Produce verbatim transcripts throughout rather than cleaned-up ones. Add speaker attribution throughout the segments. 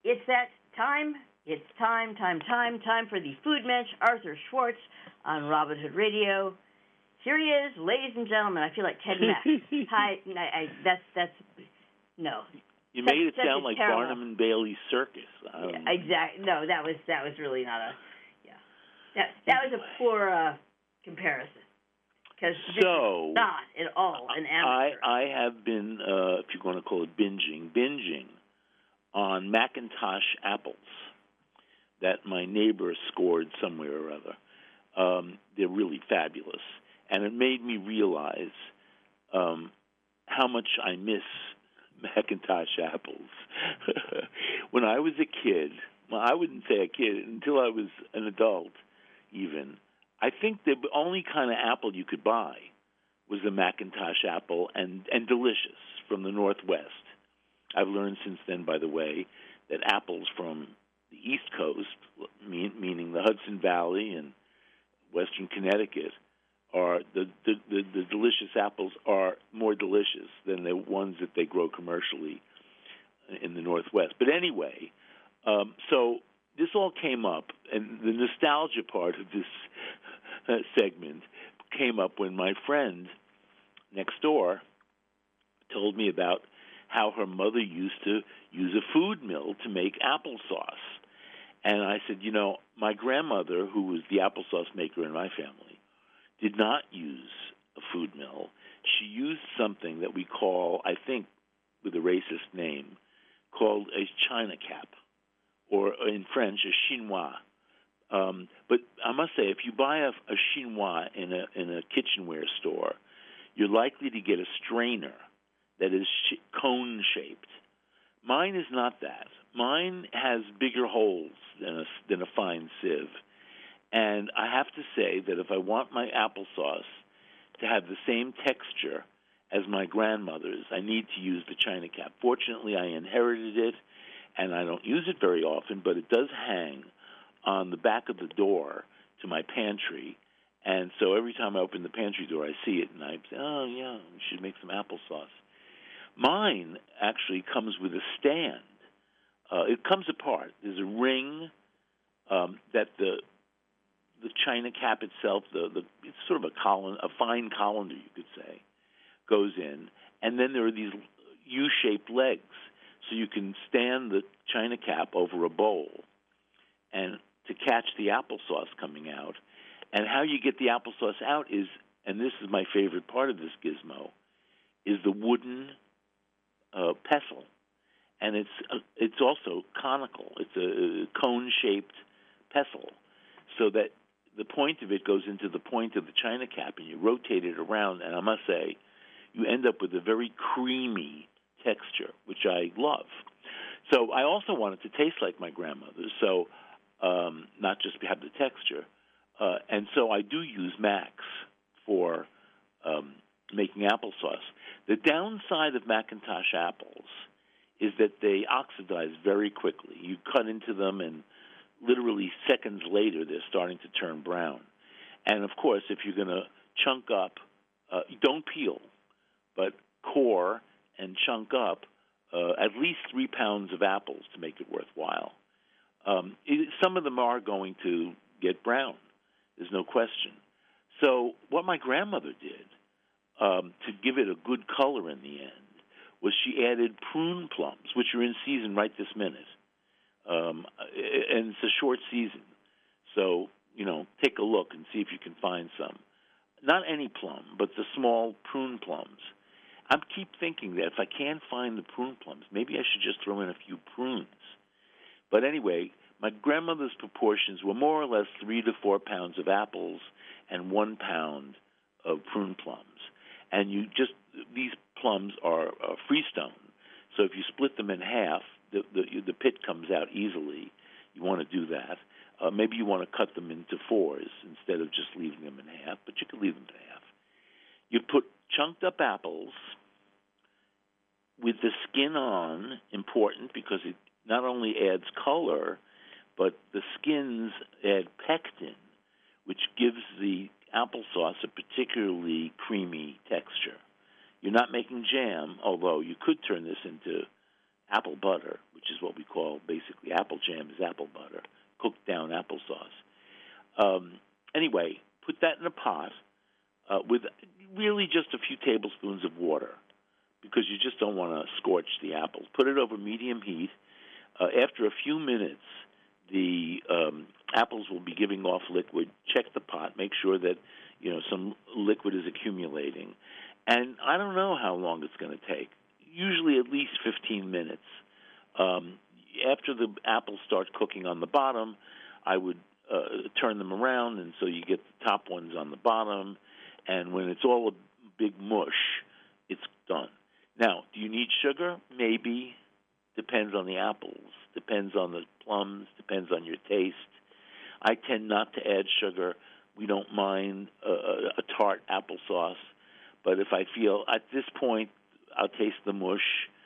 Speaker 1: It's that time. It's time, time, time, time for the Food Mensch, Arthur Schwartz on Robin Hood Radio. Here he is, ladies and gentlemen. I feel like Ted Mack. Hi, I, I, that's that's no.
Speaker 2: You
Speaker 1: Such,
Speaker 2: made it
Speaker 1: such
Speaker 2: sound like
Speaker 1: terrible.
Speaker 2: Barnum and Bailey Circus. Um,
Speaker 1: Yeah, exactly. No, that was that was really not a. Yeah, that that was a poor uh, comparison. Because
Speaker 2: so
Speaker 1: not at all an amateur.
Speaker 2: I I have been, uh, if you want to call it binging, binging on Macintosh apples that my neighbor scored somewhere or other. Um, they're really fabulous, and it made me realize um, how much I miss Macintosh apples. When I was a kid, well, I wouldn't say a kid until I was an adult, even. I think the only kind of apple you could buy was a Macintosh apple, and and delicious, from the Northwest. I've learned since then, by the way, that apples from the East Coast, mean, meaning the Hudson Valley and Western Connecticut, are the, the, the, the delicious apples are more delicious than the ones that they grow commercially in the Northwest. But anyway, um, so this all came up, and the nostalgia part of this uh, segment came up when my friend next door told me about how her mother used to use a food mill to make applesauce. And I said, you know, my grandmother, who was the applesauce maker in my family, did not use a food mill. She used something that we call, I think, with a racist name, called a China cap, or in French, a chinois. Um, but I must say, if you buy a, a chinois in a in a kitchenware store, you're likely to get a strainer that is sh- cone-shaped. Mine is not that. Mine has bigger holes than a, than a fine sieve. And I have to say that if I want my applesauce to have the same texture as my grandmother's, I need to use the China cap. Fortunately, I inherited it, and I don't use it very often, but it does hang on the back of the door to my pantry. And so every time I open the pantry door, I see it, and I say, oh, yeah, we should make some applesauce. Mine actually comes with a stand. Uh, it comes apart. There's a ring um, that the the China cap itself, the, the it's sort of a colon, a fine colander, you could say, goes in, and then there are these U-shaped legs, so you can stand the China cap over a bowl, and to catch the applesauce coming out. And how you get the applesauce out is, and this is my favorite part of this gizmo, is the wooden uh, pestle, and it's uh, it's also conical. It's a cone-shaped pestle, so that the point of it goes into the point of the China cap, and you rotate it around, and I must say, you end up with a very creamy texture, which I love. So I also want it to taste like my grandmother's, so um, not just have the texture. Uh, and so I do use Max for um, making applesauce. The downside of Macintosh apples is that they oxidize very quickly. You cut into them, and literally seconds later, they're starting to turn brown. And, of course, if you're going to chunk up, uh, don't peel, but core and chunk up uh, at least three pounds of apples to make it worthwhile. Um, it, some of them are going to get brown. There's no question. So what my grandmother did um, to give it a good color in the end was she added prune plums, which are in season right this minute. Um, and it's a short season. So, you know, take a look and see if you can find some. Not any plum, but the small prune plums. I keep thinking that if I can't find the prune plums, maybe I should just throw in a few prunes. But anyway, my grandmother's proportions were more or less three to four pounds of apples and one pound of prune plums. And you just, these plums are uh, freestone. So if you split them in half, the, the, the pit comes out easily. You want to do that. Uh, maybe you want to cut them into fours instead of just leaving them in half, but you can leave them in half. You put chunked up apples with the skin on, important because it not only adds color, but the skins add pectin, which gives the applesauce a particularly creamy texture. You're not making jam, although you could turn this into apple butter, which is what we call basically apple jam, is apple butter, cooked down applesauce. Um, anyway, put that in a pot uh, with really just a few tablespoons of water, because you just don't want to scorch the apples. Put it over medium heat. Uh, after a few minutes, the um, apples will be giving off liquid. Check the pot. Make sure that you know some liquid is accumulating. And I don't know how long it's going to take. Usually at least fifteen minutes. Um, after the apples start cooking on the bottom, I would uh, turn them around, and so you get the top ones on the bottom. And when it's all a big mush, it's done. Now, do you need sugar? Maybe. Depends on the apples. Depends on the plums. Depends on your taste. I tend not to add sugar. We don't mind uh, a tart applesauce. But if I feel at this point I'll taste the mush,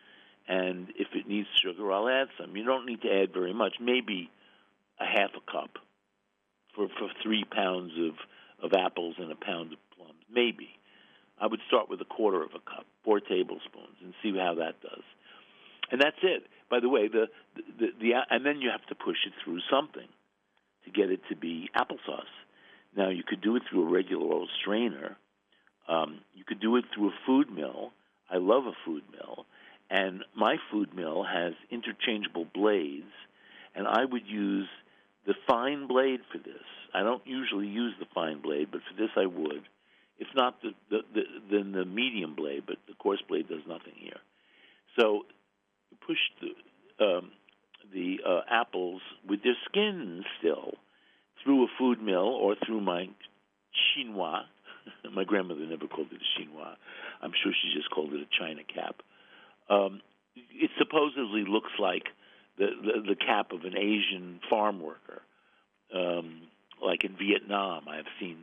Speaker 2: and if it needs sugar, I'll add some. You don't need to add very much, maybe a half a cup for, for three pounds of, of apples and a pound of plums, maybe. I would start with a quarter of a cup, four tablespoons, and see how that does. And that's it. By the way, the, the, the, the and then you have to push it through something to get it to be applesauce. Now, you could do it through a regular old strainer. Um, you could do it through a food mill. I love a food mill. And my food mill has interchangeable blades, and I would use the fine blade for this. I don't usually use the fine blade, but for this I would. If not, the, the, the, then the medium blade, but the coarse blade does nothing here. So you push the, um, the uh, apples with their skins still through a food mill or through my chinois. My grandmother never called it a chinois. I'm sure she just called it a china cap. Um, it supposedly looks like the, the, the cap of an Asian farm worker. Um, like in Vietnam, I've seen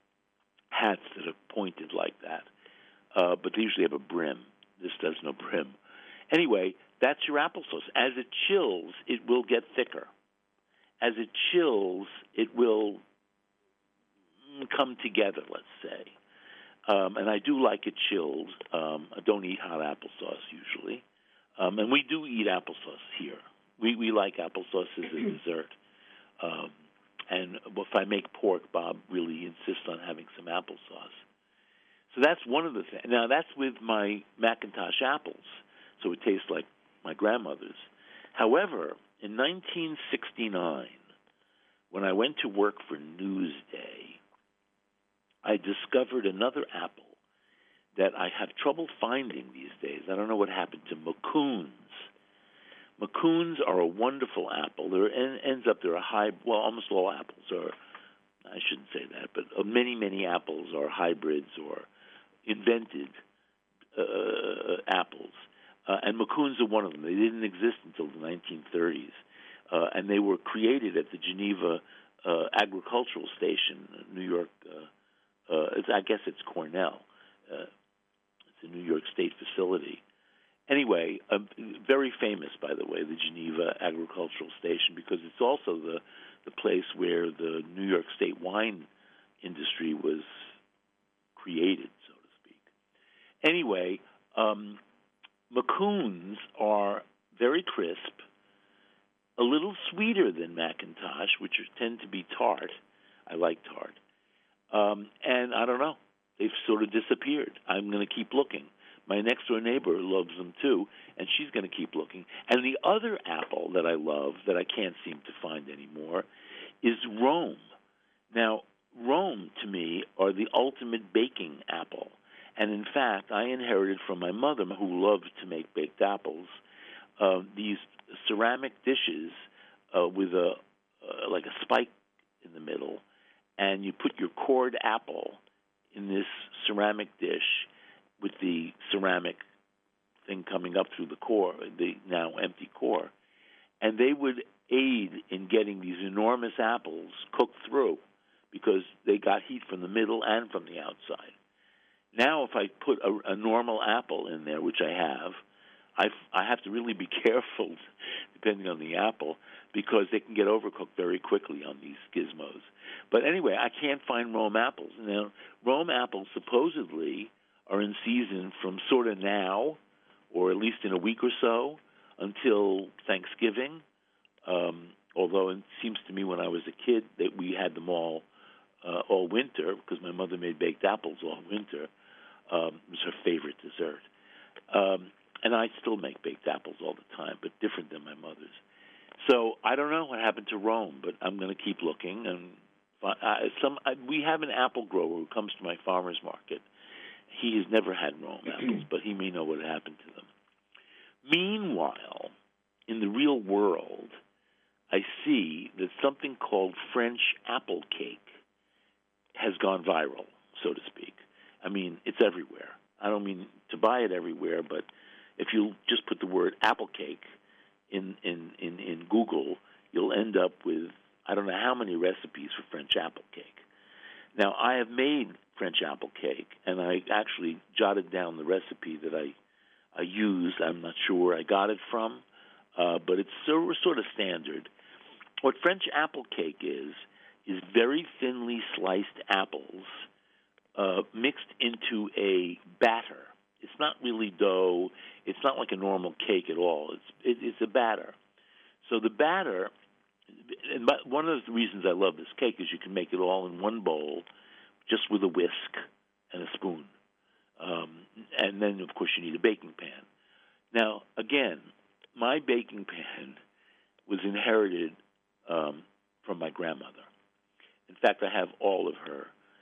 Speaker 2: hats that are pointed like that. Uh, but they usually have a brim. This does no brim. Anyway, that's your applesauce. As it chills, it will get thicker. As it chills, it will come together, let's say. Um, and I do like it chilled. Um, I don't eat hot applesauce usually. Um, and we do eat applesauce here. We we like applesauce as a dessert. Um, and if I make pork, Bob really insists on having some applesauce. So that's one of the things. Now, that's with my McIntosh apples, so it tastes like my grandmother's. However, in nineteen sixty-nine, when I went to work for Newsday, I discovered another apple that I have trouble finding these days. I don't know what happened to Macoons. Macoons are a wonderful apple. There ends up there are high, well, almost all apples are, I shouldn't say that, but many, many apples are hybrids or invented uh, apples. Uh, and Macoons are one of them. They didn't exist until the nineteen thirties. Uh, and they were created at the Geneva uh, Agricultural Station, New York. Uh, uh, it's, I guess it's Cornell. Uh, it's a New York State facility. Anyway, uh, very famous, by the way, the Geneva Agricultural Station, because it's also the the place where the New York State wine industry was created, so to speak. Anyway, um, Macoons are very crisp, a little sweeter than McIntosh, which are, tend to be tart. I like tart. Um, and I don't know. They've sort of disappeared. I'm going to keep looking. My next-door neighbor loves them, too, and she's going to keep looking. And the other apple that I love that I can't seem to find anymore is Rome. Now, Rome, to me, are the ultimate baking apple. And, in fact, I inherited from my mother, who loved to make baked apples, uh, these ceramic dishes uh, with a uh, like a spike in the middle, and you put your cored apple in this ceramic dish with the ceramic thing coming up through the core, the now empty core, and they would aid in getting these enormous apples cooked through because they got heat from the middle and from the outside. Now, if I put a, a normal apple in there, which I have, I, I have to really be careful, depending on the apple, because they can get overcooked very quickly on these gizmos. But anyway, I can't find Rome apples. Now, Rome apples supposedly are in season from sort of now, or at least in a week or so, until Thanksgiving. Um, although it seems to me when I was a kid that we had them all uh, all winter because my mother made baked apples all winter. Um, it was her favorite dessert. Um, and I still make baked apples all the time, but different than my mother's. So I don't know what happened to Rome, but I'm going to keep looking. And uh, some uh, we have an apple grower who comes to my farmer's market. He has never had Rome apples, but he may know what happened to them. Meanwhile, in the real world, I see that something called French apple cake has gone viral, so to speak. I mean, it's everywhere. I don't mean to buy it everywhere, but if you just put the word apple cake in, in, in, in Google, you'll end up with I don't know how many recipes for French apple cake. Now, I have made French apple cake, and I actually jotted down the recipe that I, I used. I'm not sure where I got it from, uh, but it's so, sort of standard. What French apple cake is, is very thinly sliced apples uh, mixed into a batter. It's not really dough. It's not like a normal cake at all. It's it, it's a batter. So the batter, and one of the reasons I love this cake is you can make it all in one bowl, just with a whisk and a spoon. Um, and then, of course, you need a baking pan. Now, again, my baking pan was inherited um, from my grandmother. In fact, I have all of her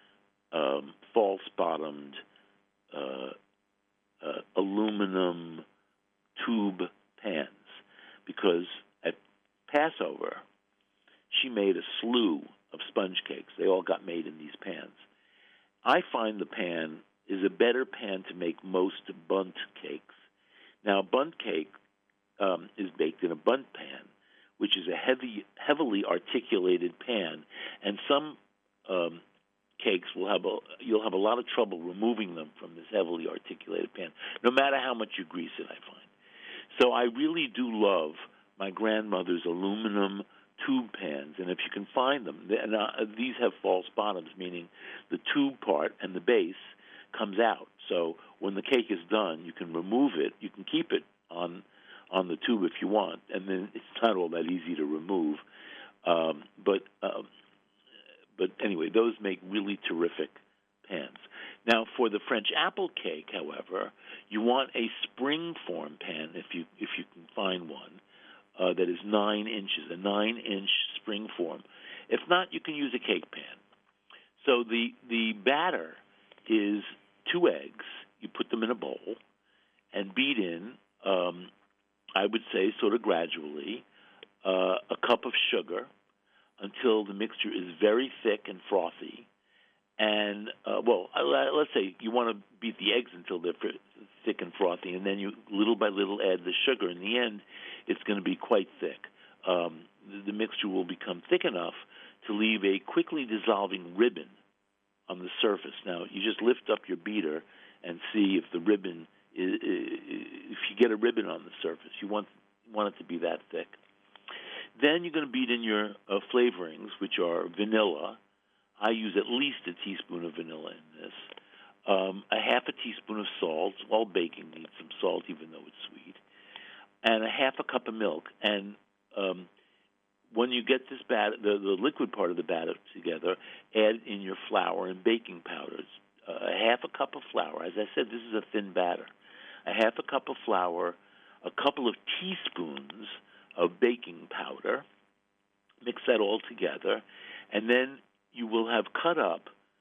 Speaker 2: um, false-bottomed uh, uh, aluminum tube pans because at Passover, she made a slew of sponge cakes. They all got made in these pans. I find the pan is a better pan to make most bundt cakes. Now, bundt cake um, is baked in a bundt pan, which is a heavy, heavily articulated pan, and some um, cakes will have a you'll have a lot of trouble removing them from this heavily articulated pan, no matter how much you grease it, I find. So I really do love my grandmother's aluminum tube pans, and if you can find them, and uh, these have false bottoms, meaning the tube part and the base comes out. So when the cake is done, you can remove it. You can keep it on on the tube if you want, and then it's not all that easy to remove. Um, but um, but anyway, those make really terrific pans. Now, for the French apple cake, however, you want a spring-form pan if you if you can find one. Uh, that is nine inches, a nine-inch spring form. If not, you can use a cake pan. So the the batter is two eggs. You put them in a bowl and beat in, um, I would say sort of gradually, uh, a cup of sugar until the mixture is very thick and frothy. And, uh, well, let's say you want to beat the eggs until they're thick and frothy, and then you little by little add the sugar. In the end, it's going to be quite thick. Um, the, the mixture will become thick enough to leave a quickly dissolving ribbon on the surface. Now, you just lift up your beater and see if the ribbon is, if you get a ribbon on the surface. You want you want it to be that thick. Then you're going to beat in your uh, flavorings, which are vanilla. I use at least a teaspoon of vanilla in this. Um, a half a teaspoon of salt. All baking needs some salt, even though it's sweet. And a half a cup of milk. And um, when you get this batter, the, the liquid part of the batter together, add in your flour and baking powders. Uh, a half a cup of flour. As I said, this is a thin batter. A half a cup of flour, a couple of teaspoons of baking powder. Mix that all together. And then you will have cut up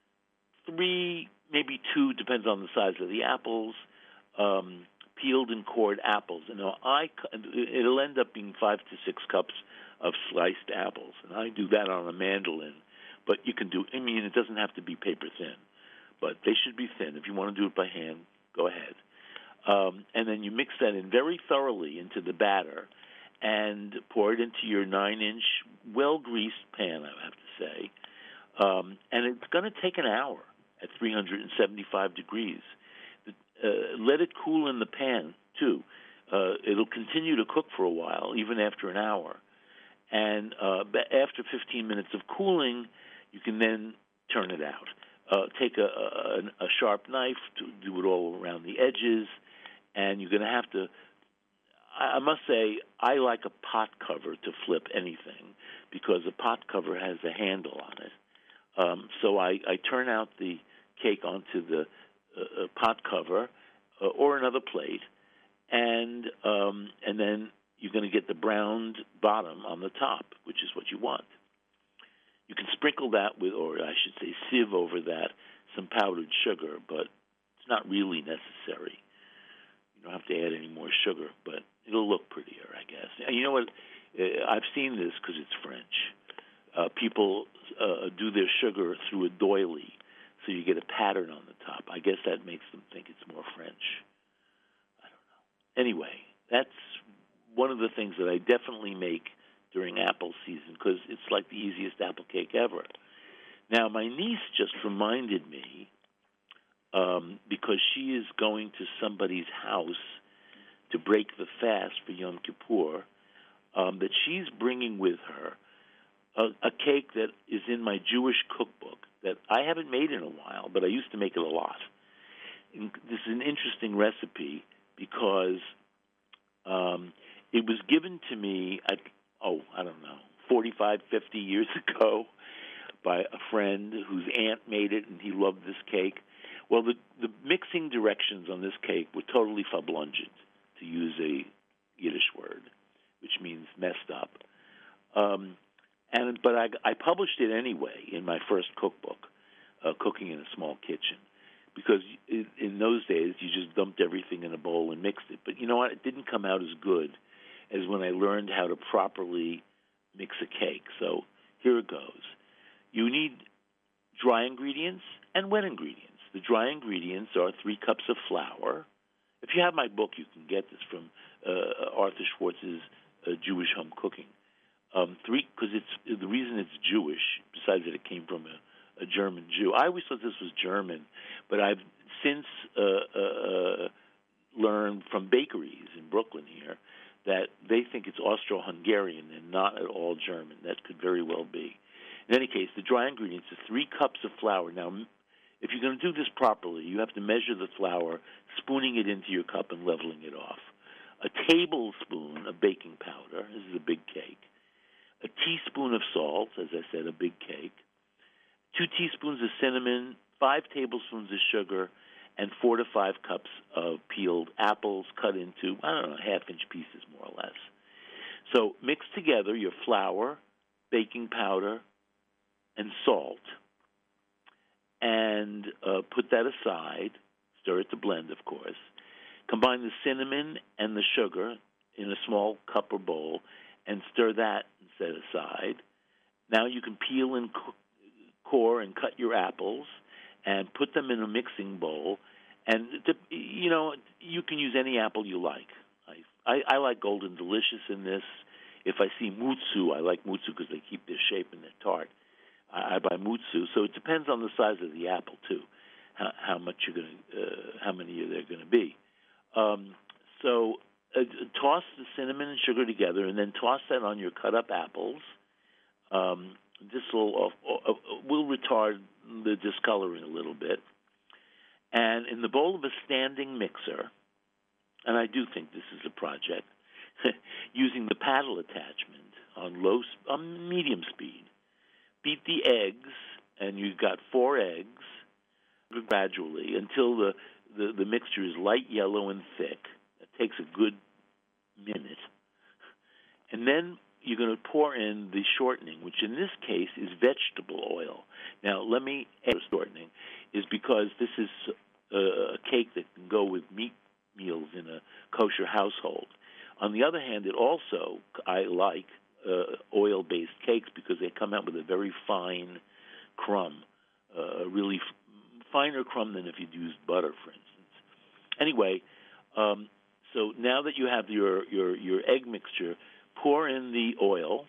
Speaker 2: three, maybe two, depends on the size of the apples, um, peeled and cored apples. And now I, it'll end up being five to six cups of sliced apples. And I do that on a mandolin. But you can do, I mean, it doesn't have to be paper thin, but they should be thin. If you want to do it by hand, go ahead. Um, and then you mix that in very thoroughly into the batter and pour it into your nine-inch, well-greased pan, I have to say. Um, and it's going to take an hour at three hundred seventy-five degrees. Uh, let it cool in the pan, too. Uh, it'll continue to cook for a while, even after an hour. And uh, after fifteen minutes of cooling, you can then turn it out. Uh, take a, a, a sharp knife to do it all around the edges, and you're going to have to, I must say I like a pot cover to flip anything because a pot cover has a handle on it. Um, so I, I turn out the cake onto the uh, pot cover uh, or another plate, and um, and then you're going to get the browned bottom on the top, which is what you want. You can sprinkle that with, or I should say sieve over that, some powdered sugar, but it's not really necessary. You don't have to add any more sugar, but it'll look prettier, I guess. And you know what? Uh, I've seen this because it's French. Uh, people uh, do their sugar through a doily, so you get a pattern on the top. I guess that makes them think it's more French. I don't know. Anyway, that's one of the things that I definitely make during apple season because it's like the easiest apple cake ever. Now, my niece just reminded me, um, because she is going to somebody's house to break the fast for Yom Kippur, um, that she's bringing with her a, a cake that is in my Jewish cookbook that I haven't made in a while, but I used to make it a lot. And this is an interesting recipe because um, it was given to me, at, oh, I don't know, forty-five, fifty years ago by a friend whose aunt made it, and he loved this cake. Well, the, the mixing directions on this cake were totally verblunged, to use a Yiddish word, which means messed up. Um, and but I, I published it anyway in my first cookbook, uh, Cooking in a Small Kitchen, because in, in those days you just dumped everything in a bowl and mixed it. But you know what? It didn't come out as good as when I learned how to properly mix a cake. So here it goes. You need dry ingredients and wet ingredients. The dry ingredients are three cups of flour. If you have my book, you can get this from uh, Arthur Schwartz's uh, Jewish Home Cooking. Um, three, because it's the reason it's Jewish, besides that it came from a, a German Jew. I always thought this was German, but I've since uh, uh, learned from bakeries in Brooklyn here that they think it's Austro-Hungarian and not at all German. That could very well be. In any case, the dry ingredients are three cups of flour. Now, if you're going to do this properly, you have to measure the flour, spooning it into your cup and leveling it off. A tablespoon of baking powder, this is a big cake. A teaspoon of salt, as I said, a big cake. Two teaspoons of cinnamon, five tablespoons of sugar, and four to five cups of peeled apples cut into, I don't know, half-inch pieces more or less. So mix together your flour, baking powder, and salt, and uh, put that aside. Stir it to blend, of course. Combine the cinnamon and the sugar in a small cup or bowl, and stir that and set aside. Now you can peel and core and cut your apples and put them in a mixing bowl. And, to, you know, you can use any apple you like. I, I, I like Golden Delicious in this. If I see Mutsu, I like Mutsu because they keep their shape and their tart. I, I buy Mutsu. So it depends on the size of the apple, too, how, how much you're going to, uh, how many are there going to be. Um, so uh, toss the cinnamon and sugar together, and then toss that on your cut-up apples. Um, this will uh, uh, will retard the discoloring a little bit. And in the bowl of a standing mixer, and I do think this is a project, using the paddle attachment on low, on medium speed, beat the eggs, and you've got four eggs gradually until the, the, the mixture is light yellow and thick. It takes a good minute. And then you're going to pour in the shortening, which in this case is vegetable oil. Now, let me add shortening, is because this is a cake that can go with meat meals in a kosher household. On the other hand, it also, I like uh, oil-based cakes because they come out with a very fine crumb, uh, a really f- finer crumb than if you'd used butter, for instance. Anyway, um, so now that you have your, your, your egg mixture, pour in the oil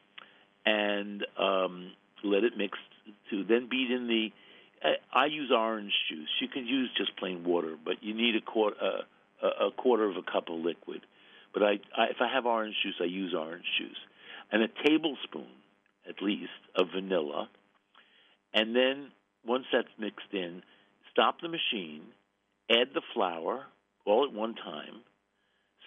Speaker 2: and um, let it mix to, then beat in the, I, I use orange juice. You can use just plain water, but you need a quarter, uh, a quarter of a cup of liquid. But I, I, if I have orange juice, I use orange juice. And a tablespoon, at least, of vanilla. And then, once that's mixed in, stop the machine, add the flour all at one time,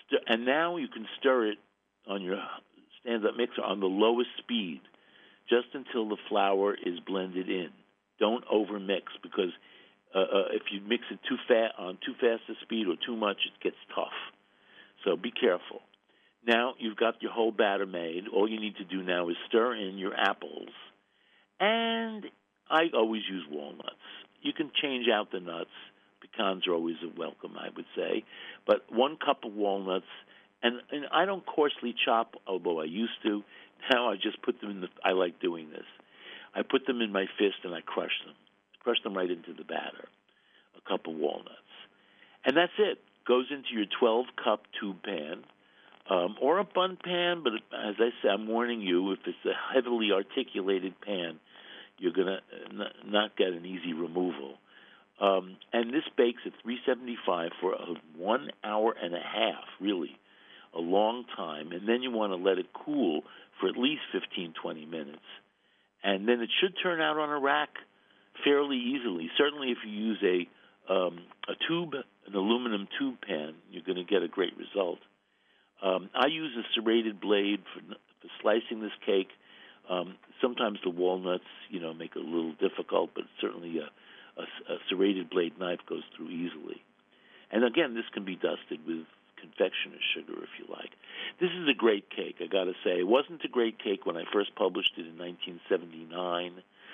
Speaker 2: stir, and now you can stir it on your stand-up mixer on the lowest speed, just until the flour is blended in. Don't overmix, because uh, uh, if you mix it too fast on too fast a speed or too much, it gets tough. So be careful. Now you've got your whole batter made. All you need to do now is stir in your apples, and I always use walnuts. You can change out the nuts. Pecans are always a welcome, I would say. But one cup of walnuts, and, and I don't coarsely chop, although I used to. Now I just put them in the, I like doing this. I put them in my fist and I crush them. Crush them right into the batter, a cup of walnuts. And that's it. Goes into your twelve-cup tube pan, um, or a bun pan, but as I say, I'm warning you, if it's a heavily articulated pan, you're going to not get an easy removal. Um, and this bakes at three seventy-five for a one hour and a half, really, a long time. And then you want to let it cool for at least fifteen, twenty minutes. And then it should turn out on a rack fairly easily. Certainly if you use a, um, a tube, an aluminum tube pan, you're going to get a great result. Um, I use a serrated blade for, for slicing this cake. Um, sometimes the walnuts, you know, make it a little difficult, but certainly a A, a serrated blade knife goes through easily. And again, this can be dusted with confectioner's sugar if you like. This is a great cake, I got to say. It wasn't a great cake when I first published it in nineteen seventy-nine,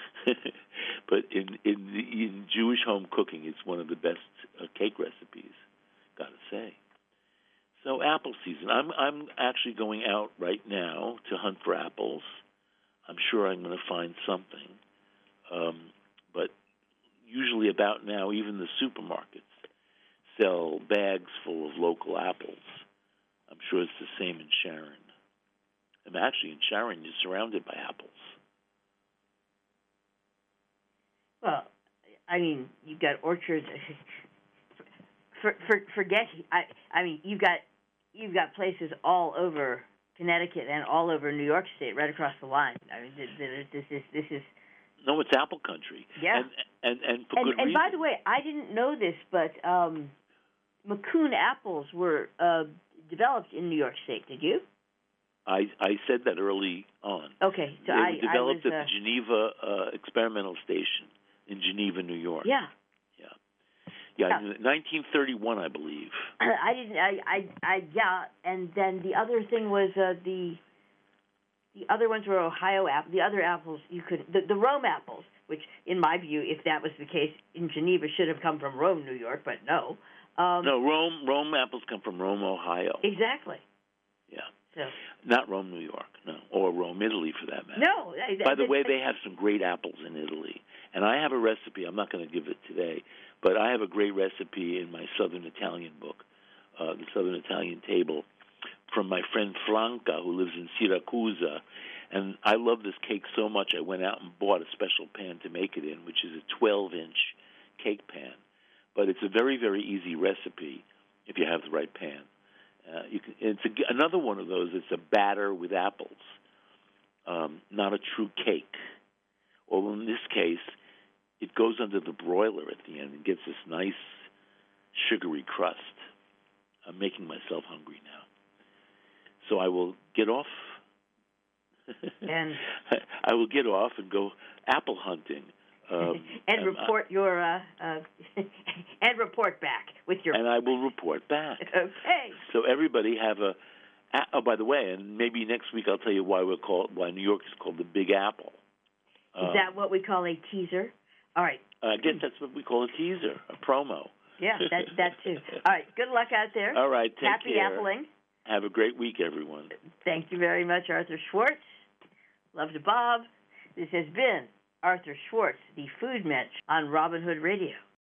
Speaker 2: but in, in, in Jewish home cooking, it's one of the best uh, cake recipes, got to say. So apple season. I'm, I'm actually going out right now to hunt for apples. I'm sure I'm going to find something. Um, but usually about now, even the supermarkets sell bags full of local apples. I'm sure it's the same in Sharon. And actually, in Sharon, you're surrounded by apples.
Speaker 1: Well, I mean, you've got orchards. for, for, forget. I. I mean, you've got you've got places all over Connecticut and all over New York State, right across the line. I mean, this is this is.
Speaker 2: No, it's apple country.
Speaker 1: Yeah.
Speaker 2: And and, and for
Speaker 1: and,
Speaker 2: good
Speaker 1: and
Speaker 2: reason.
Speaker 1: by the way, I didn't know this, but um, Macoun apples were uh, developed in New York State. Did you?
Speaker 2: I I said that early on.
Speaker 1: Okay, so
Speaker 2: they
Speaker 1: I
Speaker 2: were developed
Speaker 1: I was,
Speaker 2: at
Speaker 1: uh,
Speaker 2: the Geneva uh, Experimental Station in Geneva, New York.
Speaker 1: Yeah.
Speaker 2: Yeah. Yeah,
Speaker 1: Yeah.
Speaker 2: in nineteen thirty-one, I believe.
Speaker 1: I didn't. I, I. I. Yeah. And then the other thing was uh, the. The other ones were Ohio apples. The other apples you could. The, the Rome apples, which, in my view, if that was the case in Geneva, should have come from Rome, New York. But no. Um,
Speaker 2: no, Rome. Rome apples come from Rome, Ohio.
Speaker 1: Exactly.
Speaker 2: Yeah.
Speaker 1: So.
Speaker 2: Not Rome, New York. No, or Rome, Italy, for that matter.
Speaker 1: No.
Speaker 2: By the way, they have some great apples in Italy, and I have a recipe. I'm not going to give it today, but I have a great recipe in my Southern Italian book, uh, the Southern Italian Table, from my friend Franca, who lives in Syracuse. And I love this cake so much, I went out and bought a special pan to make it in, which is a twelve-inch cake pan. But it's a very, very easy recipe if you have the right pan. Uh, you can, it's a, another one of those. It's a batter with apples, um, not a true cake. Or in this case, it goes under the broiler at the end and gets this nice sugary crust. I'm making myself hungry now. So I will get off.
Speaker 1: And
Speaker 2: I will get off and go apple hunting. Um,
Speaker 1: and
Speaker 2: and
Speaker 1: report
Speaker 2: I,
Speaker 1: your uh, uh, and report back with your.
Speaker 2: And I will report back.
Speaker 1: Okay.
Speaker 2: So everybody have a. Oh, by the way, and maybe next week I'll tell you why we're called why New York is called the Big Apple.
Speaker 1: Is
Speaker 2: um,
Speaker 1: that what we call a teaser? All right.
Speaker 2: I guess that's what we call a teaser, a promo.
Speaker 1: Yeah, that that too. All right. Good luck out there.
Speaker 2: All right. Take
Speaker 1: Happy
Speaker 2: care.
Speaker 1: appling.
Speaker 2: Have a great week, everyone.
Speaker 1: Thank you very much, Arthur Schwartz. Love to Bob. This has been Arthur Schwartz, the Food Mensch on Robin Hood Radio.